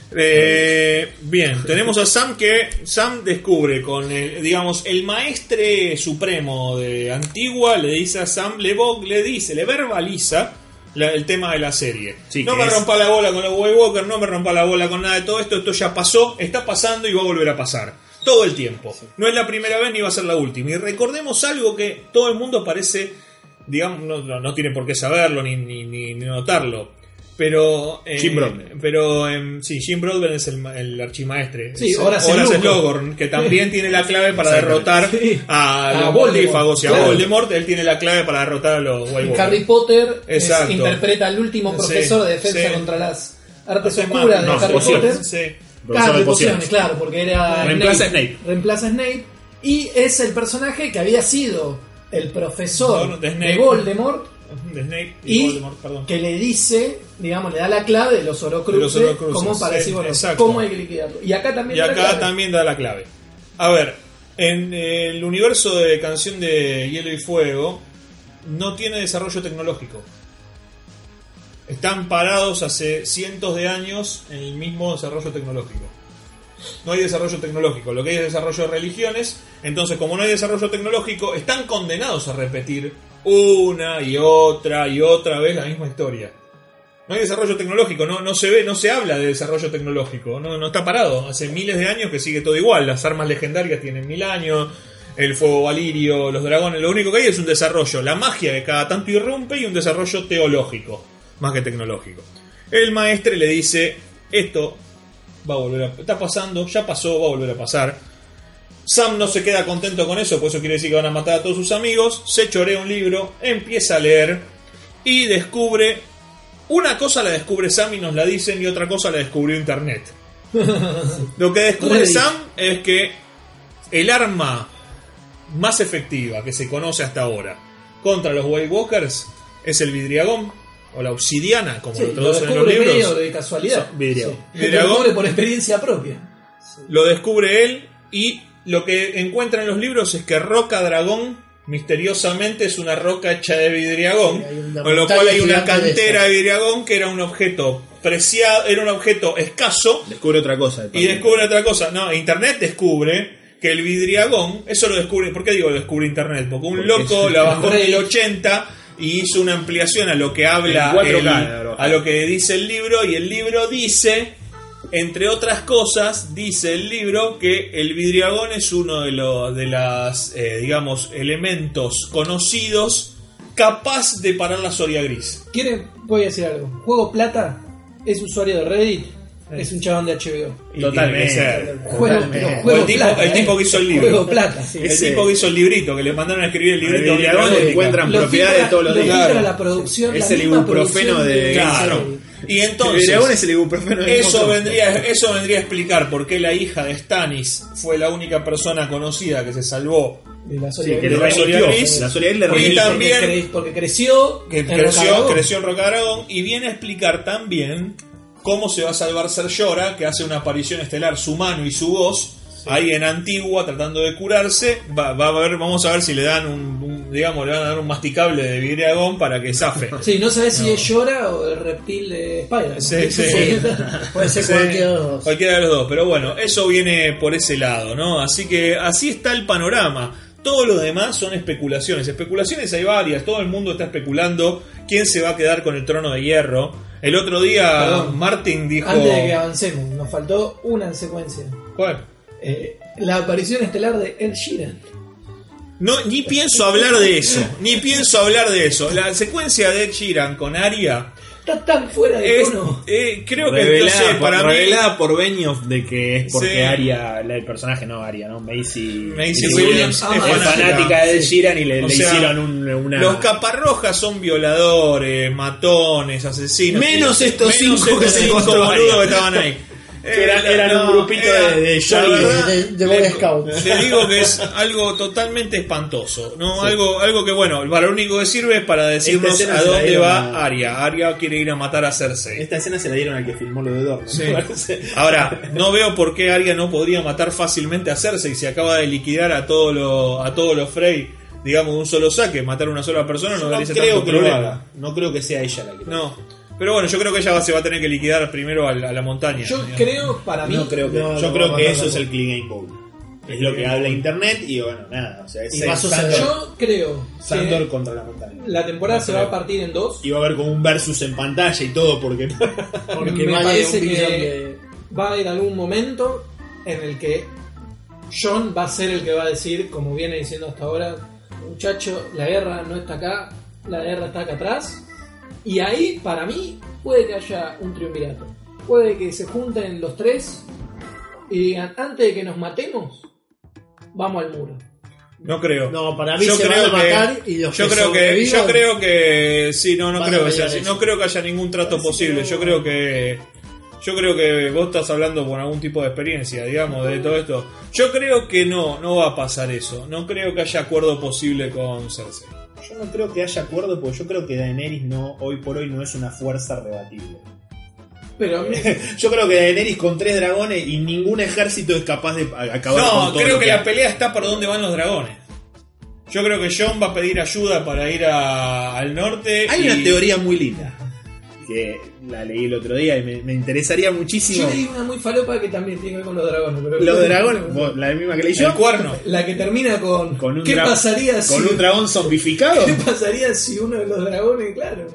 Bien, tenemos a Sam, que Sam descubre con el maestre supremo de Antigua, le dice a Sam, le verbaliza el tema de la serie. Sí, no me rompa la bola con los White Walkers, no me rompa la bola con nada de todo esto ya pasó, está pasando y va a volver a pasar. Todo el tiempo. No es la primera vez ni va a ser la última. Y recordemos algo que todo el mundo parece, digamos, no tiene por qué saberlo ni notarlo. Pero Jim Broadbent. Sí, Jim Broadbent es el archimaestre. Sí, Es Horace Slughorn, que también tiene la clave para derrotar a los mortífagos y a Claro. Voldemort. Él tiene la clave para derrotar a los White Walkers. Harry Potter Exacto. interpreta al último profesor de defensa contra las artes Hace oscuras de más- Harry pociones. Potter. Sí. Profesor de pociones. Claro, porque era Reemplaza a Snape. Reemplaza a Snape. Y es el personaje que había sido el profesor De de, Snape. Voldemort De Snape y y Voldemort, perdón. que le dice, digamos, le da la clave de los Horcruxes, como para sí, decir, bueno, exacto. cómo hay que liquidarlo. Y acá también Y da la acá clave. también da la clave. A ver, en el universo de Canción de Hielo y Fuego no tiene desarrollo tecnológico. Están parados hace cientos de años en el mismo desarrollo tecnológico. No hay desarrollo tecnológico, lo que hay es desarrollo de religiones. Entonces, como no hay desarrollo tecnológico, están condenados a repetir una y otra vez la misma historia. No hay desarrollo tecnológico, no se ve, no se habla de desarrollo tecnológico, no está parado. Hace miles de años que sigue todo igual. Las armas legendarias tienen 1000 años, el fuego valirio, los dragones. Lo único que hay es un desarrollo, la magia que cada tanto irrumpe, y un desarrollo teológico, más que tecnológico. El maestre le dice: esto va a volver a... está pasando, ya pasó, va a volver a pasar. Sam no se queda contento con eso, por eso quiere decir que van a matar a todos sus amigos. Se chorea un libro, empieza a leer y descubre... una cosa la descubre Sam y nos la dicen, y otra cosa la descubrió Internet. Lo que descubre Reddit. Sam es que el arma más efectiva que se conoce hasta ahora contra los White Walkers es el vidriagón, o la obsidiana, como Sí, lo lo traducen en los descubre medio libros. de casualidad. Vidriagón. Sí. Vidriagón. Lo descubre por experiencia propia. Lo descubre él, y lo que encuentra en los libros es que Roca Dragón misteriosamente es una roca hecha de vidriagón, Sí, hay una con lo montaña cual hay una gigante de cantera esa. de vidriagón que era un objeto preciado, era un objeto escaso, Descubre otra cosa. y descubre otra cosa. No, Internet descubre que el vidriagón, eso lo descubre. ¿Por qué digo lo descubre Internet? Porque un loco la bajó en el 80 y hizo una ampliación a lo que habla En 4K, a lo que dice el libro, y el libro dice, entre otras cosas, dice el libro que el vidriagón es uno de las digamos, elementos conocidos capaz de parar la Soria Gris. Voy a decir algo. Juego Plata es usuario de Reddit, es un chabón de HBO. Y Totalmente. tiene que ser. Juego el tipo- Plata, el tipo que hizo el libro. Juego Plata, sí. El Ese- tipo que hizo el librito, que le mandaron a escribir el El librito. vidriagón de le encuentran Lo propiedades filtra- todos los lo días. filtra Claro. la producción, Es la el misma ibuprofeno producción de- Claro. Y El entonces, vidriagón es el ibuprofeno de eso Game of vendría a explicar por qué la hija de Stannis fue la única persona conocida que se salvó, de la Sí, Soria que Gris. le la Soria remitió. Gris. La Soria Gris le Y remitió. también- Porque creció, que en creció Rocadragón. en Roca Dragón, y viene a explicar también cómo se va a salvar Ser Jorah, que hace una aparición estelar, su mano y su voz, ahí en Antigua, tratando de curarse. Vamos a ver si le dan le van a dar un masticable de vidriagón para que zafe. Sí, no sabes si es Llora o el reptil de Spider-Man. Sí, sí. Sí, puede ser Sí, cualquiera de los dos. cualquiera de los dos, pero bueno, eso viene por ese lado, ¿no? Así que así está el panorama. Todo lo demás son especulaciones. Especulaciones hay varias, todo el mundo está especulando quién se va a quedar con el trono de hierro. El otro día Perdón. Martin dijo... Antes de que avancemos, nos faltó una secuencia. ¿Cuál? La aparición estelar de Ed Sheeran. No, ni pienso hablar de eso, ni pienso hablar de eso. La secuencia de Ed Sheeran con Arya Está tan fuera de es, tono. creo que no sé, para mí... revelada por Benioff de que es porque Sí. Arya, el personaje no Arya, ¿no? Maisie Williams Ah, es es fanática de Sí. Sheeran y le O sea, hicieron una... Los caparrojas son violadores, matones, asesinos. Menos estos Menos cinco que estos se cinco encontró boludos Arya. que estaban ahí. Que eran un grupito de la Johnny, verdad, de Boy Scout. Le digo que es algo totalmente espantoso, ¿no? Algo que, bueno, para lo único que sirve es para decirnos Esta escena a se la dónde dieron va a- Arya. Arya quiere ir a matar a Cersei. Esta escena se la dieron al que filmó lo de Dorne. Sí. me parece. Ahora, no veo por qué Arya no podría matar fácilmente a Cersei si acaba de liquidar a todos los Frey, digamos, de un solo saque. Matar a una sola persona no No parece creo tanto que lo problema. haga. No creo que sea ella la que lo haga. No. Pero bueno, yo creo que ella se va a tener que liquidar primero a la montaña. Yo digamos. creo, para mí, No creo que, No, yo no, creo no, que no, eso no. es el Clean Game Bowl. Es lo que habla internet y bueno, nada. O sea, es Y va a suceder. Sandor, yo creo Sandor que contra la montaña. la temporada se va a partir en dos. Y va a haber como un versus en pantalla y todo porque... Porque Me vale parece un billón que de... va a haber algún momento en el que Jon va a ser el que va a decir, como viene diciendo hasta ahora, muchacho, la guerra no está acá, la guerra está acá atrás, Y ahí, para mí, puede que haya un triunvirato. Puede que se junten los tres y digan, antes de que nos matemos, vamos al muro. No creo. No, para mí yo se creo van a matar y los yo que creo que sobrevivan yo creo que sí, no van creo a que sea pelear así. eso. No creo que haya ningún trato posible. no. Yo creo que vos estás hablando con algún tipo de experiencia, digamos, de todo esto. Yo creo que no va a pasar eso. No creo que haya acuerdo posible con Cersei. Yo no creo que haya acuerdo porque yo creo que Daenerys hoy por hoy no es una fuerza rebatible. Pero Yo creo que Daenerys con 3 dragones y ningún ejército es capaz de acabar con No, todo creo lo que la pelea está por dónde van los dragones. Yo creo que Jon va a pedir ayuda para ir al norte. Hay una teoría muy linda que la leí el otro día y me interesaría muchísimo. yo leí una muy falopa que también tiene que ver con los dragones. Pero Los dragones, vos, la misma que leí yo. El cuerno. La que termina con Con un ¿qué pasaría si con un dragón zombificado. ¿Qué pasaría si uno de los dragones, claro?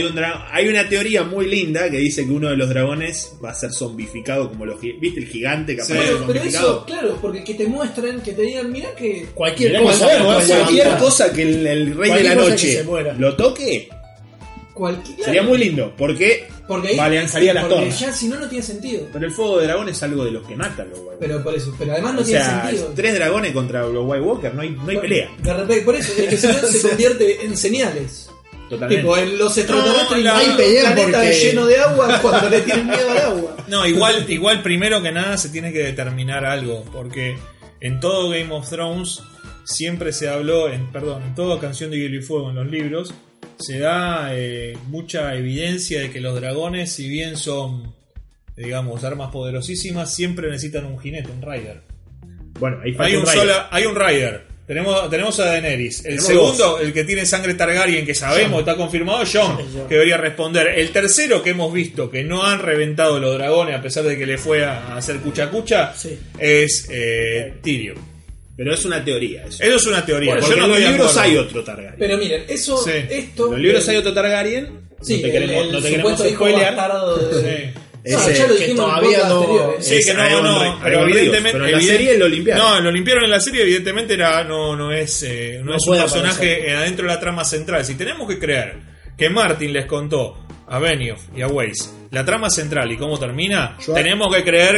Hay una teoría muy linda que dice que uno de los dragones va a ser zombificado como ¿viste el gigante que Sí. aparece Bueno, pero zombificado? eso, claro, porque que te muestren, que te digan, mira que Cualquier Mirá que cosa. sabemos, cualquier cosa. cosa que el rey de Cualquier la cosa que noche se muera. lo toque cualquier... sería muy lindo porque ahí, balancearía las porque tornas. ya si no, no tiene sentido. Pero el fuego de dragón es algo de los que matan los White Walkers. Pero por eso, pero además no O tiene sea, sentido. 3 dragones contra los White Walkers, no hay pelea. De repente, por eso, es que si no se convierte en señales. Totalmente. Tipo, en los extraterrestres No, hay hay pelea planeta porque- lleno de agua cuando le tienen miedo al agua. No, igual primero que nada se tiene que determinar algo, porque en todo Game of Thrones siempre se habló, en toda Canción de Hielo y Fuego en los libros, se da mucha evidencia de que los dragones, si bien son, digamos, armas poderosísimas, siempre necesitan un jinete, un rider. Bueno, ahí falta Hay un rider. Tenemos a Daenerys. El Tenemos segundo, dos. el que tiene sangre Targaryen, que sabemos, está confirmado, Jon, que debería responder. El tercero que hemos visto, que no han reventado los dragones, a pesar de que le fue a hacer cucha cucha, Sí. es Tyrion. Pero es una teoría eso. Eso es una teoría. Porque Yo no en los estoy de libros acuerdo. hay otro Targaryen. Pero miren, eso, Sí. esto... En los libros hay otro Targaryen. Sí, no te queremos, no te queremos supuesto hijo spoilear. bastardo de... Sí. No, Ese ya lo que dijimos en todavía podcast no- anteriores. Sí, que no, Aegon pero Ríos, evidentemente. pero en la serie lo limpiaron. No, lo limpiaron en la serie, evidentemente no es un puede personaje aparecer. adentro de la trama central. Si tenemos que creer que Martin les contó a Benioff y a Weiss la trama central y cómo termina, tenemos que creer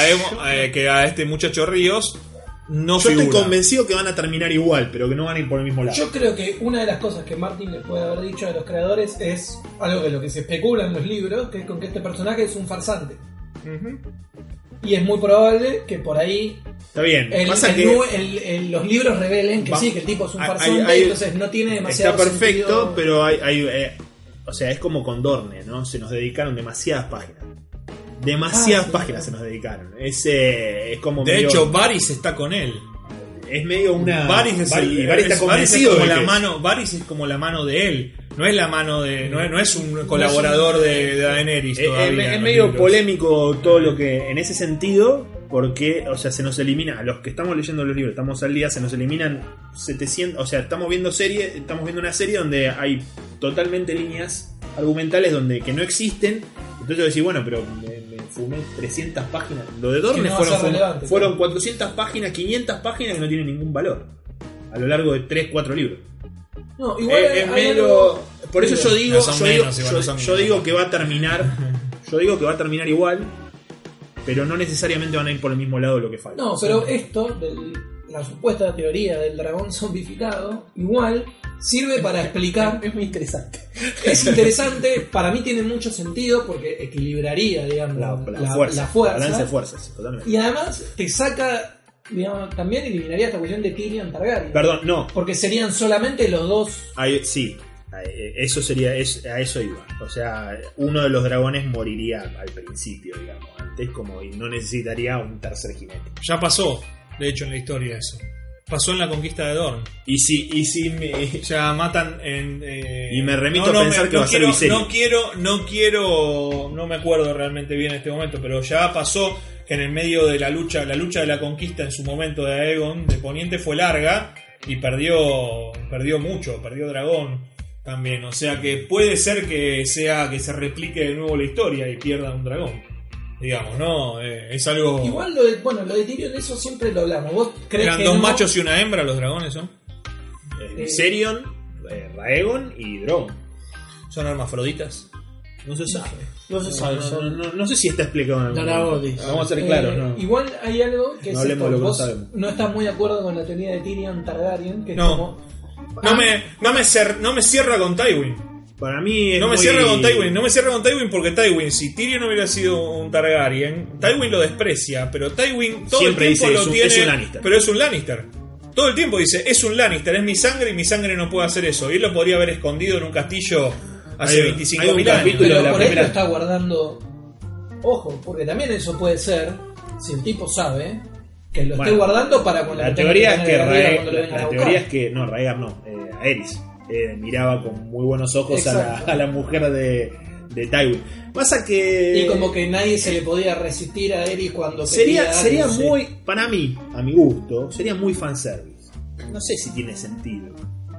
que a este muchacho Ríos no Yo estoy figura. convencido que van a terminar igual, pero que no van a ir por el mismo lado. Yo creo que una de las cosas que Martin le puede haber dicho a los creadores es algo de lo que se especula en los libros, que es con que este personaje es un farsante. Y es muy probable que por ahí Está bien. Pasa que los libros revelen que Va- sí, que el tipo es un hay- farsante, hay- entonces no tiene demasiado está perfecto, sentido. pero o sea, es como con Dorne, ¿no? Se nos dedicaron demasiadas páginas. Demasiadas sí, páginas sí. se nos dedicaron. Es como De medio, hecho, Varys está con él. es medio una. Varys es y Varys está Varys es convencido como de la que- mano. Varys es como la mano de él. No es la mano de. No es un colaborador de Daenerys todavía. Es en medio los libros. polémico todo lo que en ese sentido, porque, o sea, se nos elimina, a los que estamos leyendo los libros, estamos al día, se nos eliminan 700, o sea, estamos viendo una serie donde hay totalmente líneas argumentales que no existen, entonces yo decís, bueno, pero me fumé 300 páginas, lo de Dorne Que no va a ser relevante, fueron 400 páginas, 500 páginas que no tienen ningún valor, a lo largo de 3-4 libros. No, igual Es hay medio- algo- por eso yo digo, No son menos, igual no son yo digo que va a terminar, yo digo que va a terminar igual, pero no necesariamente van a ir por el mismo lado de lo que falta. No, pero esto, la supuesta teoría del dragón zombificado, igual sirve para explicar. Es muy interesante. Es interesante, para mí tiene mucho sentido porque equilibraría, digamos, La fuerza, balance de fuerzas, totalmente. Y además te saca, digamos, también eliminaría esta cuestión de Tyrion Targaryen. Perdón, no, Porque serían solamente los dos. sí, eso sería, a eso iba. O sea, uno de los dragones moriría al principio, digamos, antes y no necesitaría un tercer jinete. Ya pasó, de hecho, en la historia eso. Pasó en la conquista de Dorne. Y si me... Ya matan en. Y me remito a pensar que va a ser Viserys. No me acuerdo realmente bien en este momento, pero ya pasó que en el medio de la lucha de la conquista en su momento de Aegon, de Poniente, fue larga y perdió mucho, perdió dragón también. O sea que puede ser que se replique de nuevo la historia y pierda un dragón. Digamos, ¿no? Es algo. Igual lo de Tyrion, eso siempre lo hablamos. ¿Vos crees Eran que dos no? machos y una hembra los dragones, ¿son? Viserion, Raegon y Drogon. ¿Son hermafroditas? No se sabe. No se sabe. No sé si está explicado en Dragones. Vamos a ser claros, ¿no? Igual hay algo que No es hablemos de lo que no vos sabemos. no estás muy de acuerdo con la teoría de Tyrion Targaryen, que es No. como... No me cierra con Tywin. Para mí es No me muy... cierra con Tywin. No me cierra con Tywin porque Tywin, si Tyrion no hubiera sido un Targaryen, Tywin lo desprecia, pero Tywin todo Siempre el tiempo dice, lo es un- tiene. es un Lannister. Pero es un Lannister. Todo el tiempo dice, es un Lannister, es mi sangre y mi sangre no puede hacer eso. Y él lo podría haber escondido en un castillo hace Hay un 25.000 capítulo años. de Pero la por ahí primera- lo está guardando. Ojo, porque también eso puede ser, si el tipo sabe, que lo esté Bueno, guardando para con La teoría es que la la teoría es que no, Rhaegar no, Aerys miraba con muy buenos ojos Exacto. a la mujer de Tywin. Pasa que Y como que nadie se le podía resistir a Aerys cuando sería pedía algo, muy, para mí, a mi gusto, sería muy fanservice. No sé si tiene sentido.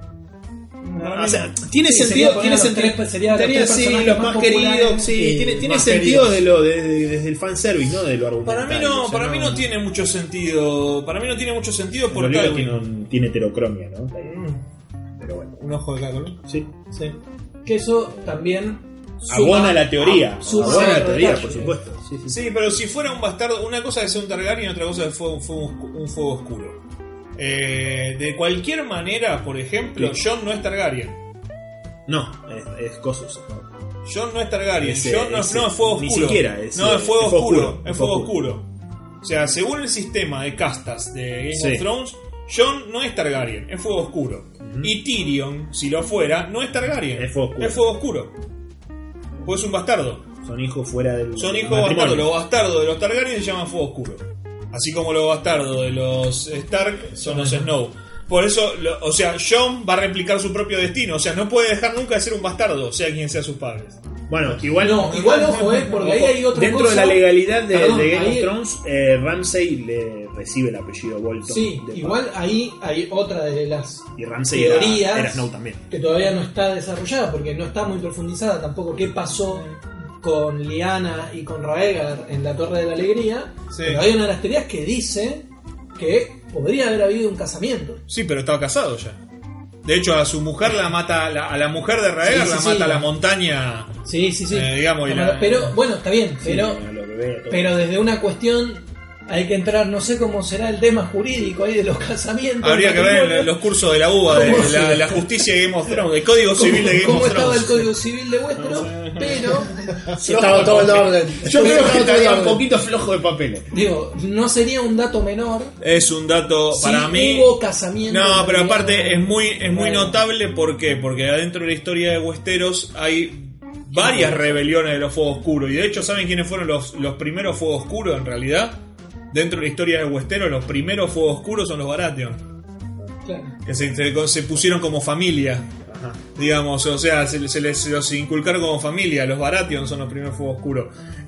O sea, tiene Sí, sentido, sería tiene poner sentido. los tres- sería los Tenía, tres sí, personajes los más más queridos, populares sí, y tiene más sentido queridos. desde el fanservice, no de lo argumental. Para mí no tiene mucho sentido. Para mí no tiene mucho sentido Por por lo que Tywin. tiene heterocromia, ¿no? Pero bueno, Un ojo de cada color. sí. Sí. Que eso también Abona la teoría. suma Abona la al teoría, detalle. por supuesto. Sí, sí. Sí, pero si fuera un bastardo, una cosa es ser un Targaryen y otra cosa es un fuego oscuro. De cualquier manera, por ejemplo, Sí. Jon no es Targaryen. No, es cosas. No. Jon no es Targaryen. Ese- Jon no es ese- fuego oscuro. ni siquiera es- No, es fuego es fuego oscuro. oscuro. Es fuego oscuro. O sea, según el sistema de castas de Game Sí. of Thrones, Jon no es Targaryen, es fuego oscuro. Y Tyrion, si lo fuera, no es Targaryen. Es fuego oscuro. Es fuego oscuro. Pues es un bastardo. Son hijos fuera del. Son hijos matrimonio. bastardos. Los bastardos de los Targaryen se llaman fuego oscuro. Así como los bastardos de los Stark son los Snow. Por eso, o sea, Jon va a replicar su propio destino. O sea, no puede dejar nunca de ser un bastardo, sea quien sea sus padres. Bueno, igual. igual ojo, porque ahí hay otra Dentro cosa. de la legalidad de Perdón, Game ahí- of Thrones, Ramsay le recibe el apellido Bolton. Sí, de igual padre. ahí hay otra de las Y Ramsay teorías era Snow también. que todavía no está desarrollada porque no está muy profundizada tampoco qué pasó con Lyanna y con Rhaegar en la Torre de la Alegría. Sí. Pero hay una de las teorías que dice que podría haber habido un casamiento. Sí, pero estaba casado ya. De hecho, a su mujer la mata, a la mujer de Rhaegar Sí, la sí, mata sí. a la montaña. Sí, sí, sí. Digamos, y la- Pero bueno, está bien, pero Sí, a lo que vea, todo. pero desde una cuestión hay que entrar, no sé cómo será el tema jurídico ahí de los casamientos. Habría que ver matrimonios. en los cursos de la UBA de ¿Cómo se- la justicia de Game of Thrones, del Código Civil de Game cómo of estaba Thrones. el Código Civil de Westeros, pero Si estaba todo en orden. Yo creo que Estaba todo en estaría un orden. poquito flojo de papeles. digo, no sería un dato menor. Es un dato Si para mí. hubo casamiento. No, en pero realidad. aparte es muy Bueno. notable. ¿Por qué? Porque adentro de la historia de Westeros hay varias rebeliones de los Fuegos Oscuros. Y de hecho, ¿saben quiénes fueron los primeros Fuegos Oscuros en realidad? Dentro de la historia de Westeros, los primeros Fuegos Oscuros son los Baratheon. Claro. Que se pusieron como familia. Ajá. Digamos, o sea, se les los inculcaron como familia. Los Baratheon son los primeros Fuegos Oscuros.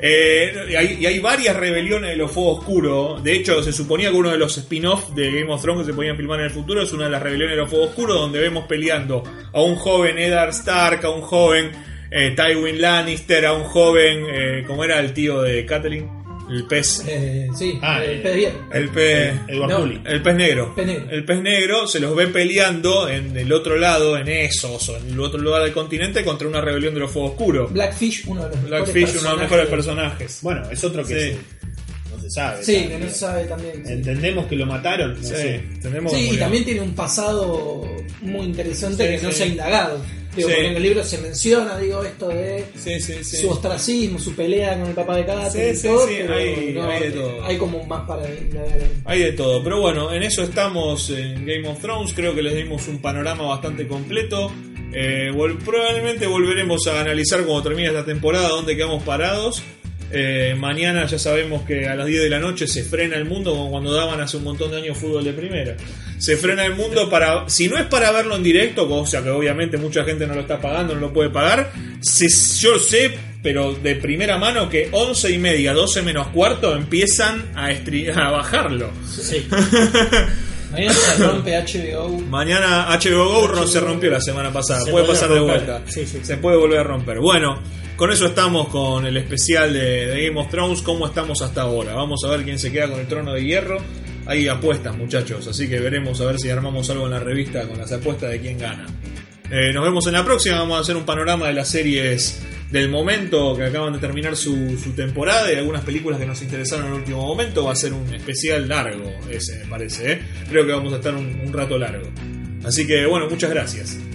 Y hay varias rebeliones de los Fuegos Oscuros. De hecho, se suponía que uno de los spin-off de Game of Thrones que se podían filmar en el futuro es una de las rebeliones de los Fuegos Oscuros, donde vemos peleando a un joven Eddard Stark, a un joven Tywin Lannister, a un joven, ¿cómo era el tío de Catelyn? El pez. Sí, Ah, el pez hierro. El pez. Edward No. Tully. El pez negro. Pez negro. El pez negro se los ve peleando en el otro lado, en Essos, o en el otro lado del continente, contra una rebelión de los Fuegos Oscuros. Blackfish, uno de los mejores Blackfish, uno de los mejores personajes. personajes. Bueno, es otro que Sí. no se sabe. Sí, ¿sabes? que no se sabe también. Sí. Entendemos que lo mataron. No Sí, sé. tenemos Sí, y como- también tiene un pasado muy interesante Sí, que no sí. se ha indagado. Digo, Sí. porque en el libro se menciona, digo, esto de Sí, sí, sí. su ostracismo, su pelea con el papá de Catelyn Sí, y todo, sí, pero hay de todo. hay como más para indagar. Hay de todo, pero bueno, en eso estamos en Game of Thrones. Creo que les dimos un panorama bastante completo. Probablemente volveremos a analizar cuando termine esta temporada dónde quedamos parados. Mañana ya sabemos que a las 10 de la noche se frena el mundo, como cuando daban hace un montón de años fútbol de primera. Se frena el mundo para, si no es para verlo en directo, o sea que obviamente mucha gente no lo está pagando, no lo puede pagar. Yo sé, pero de primera mano, que 11:30, 12 menos cuarto empiezan a bajarlo. Sí. Mañana se rompe HBO. Mañana HBO Go se rompió la semana pasada. Se Puede puede pasar de romper. vuelta. Sí, sí. Se puede volver a romper. Bueno, con eso estamos con el especial de Game of Thrones. ¿Cómo estamos hasta ahora? Vamos a ver quién se queda con el trono de hierro. Hay apuestas, muchachos. Así que veremos a ver si armamos algo en la revista con las apuestas de quién gana. Nos vemos en la próxima. Vamos a hacer un panorama de las series del momento que acaban de terminar su temporada y algunas películas que nos interesaron en el último momento. Va a ser un especial largo ese, me parece. Creo que vamos a estar un rato largo. Así que bueno, muchas gracias.